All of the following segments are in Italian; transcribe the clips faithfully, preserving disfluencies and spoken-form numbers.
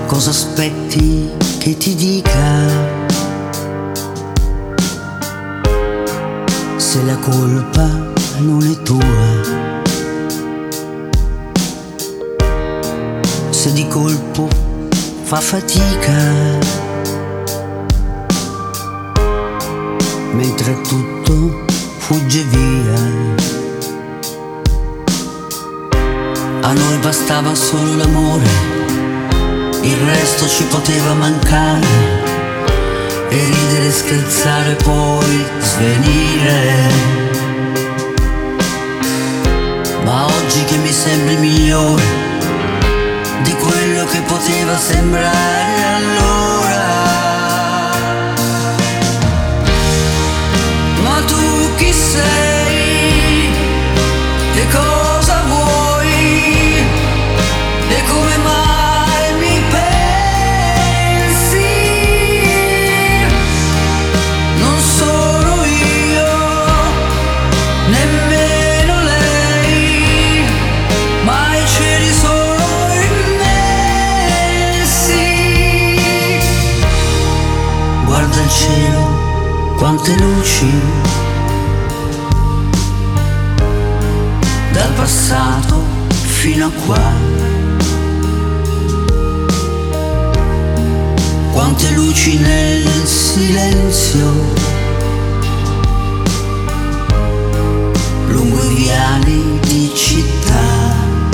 Cosa aspetti che ti dica? Se la colpa non è tua, se di colpo fa fatica, mentre tutto fugge via. A noi bastava solo l'amore, il resto ci poteva mancare, e ridere e scherzare poi svenire. Ma oggi che mi sembri migliore di quello che poteva sembrare allora. Ma tu chi sei? Che cosa vuoi? E come mai mi pensi? Non sono io, nemmeno lei, ma i cieli sono immensi. Guarda il cielo, quante luci, dal passato fino a qua. Quante luci nel silenzio, lungo i viali di città.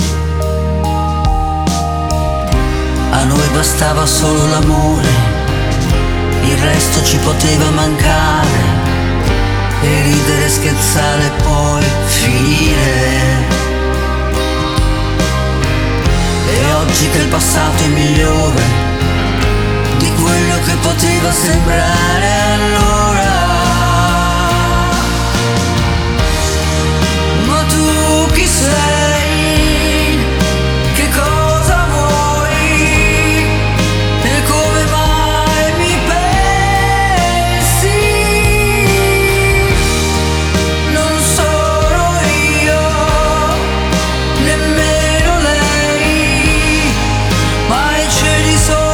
A noi bastava solo l'amore, il resto ci poteva mancare, e ridere e scherzare e poi finire. E oggi che il passato è migliore di quello che poteva sembrare allora. Ma tu chi sei? Che cosa vuoi? E come mai mi pensi? Non sono io, nemmeno lei, ma i cieli sono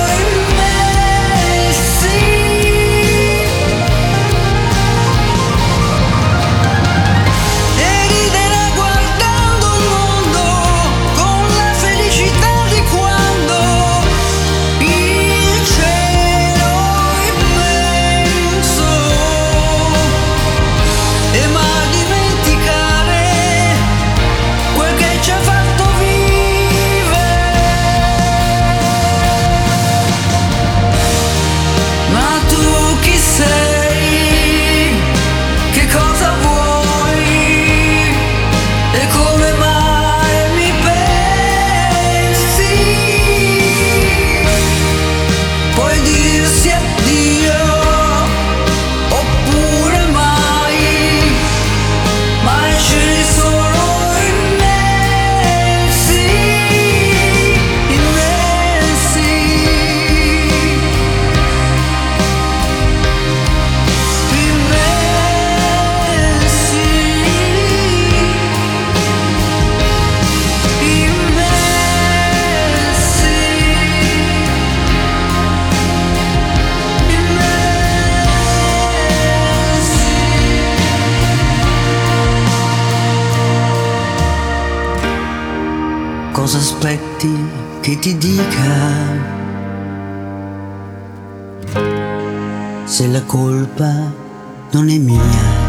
cosa aspetti che ti dica? Se la colpa non è mia.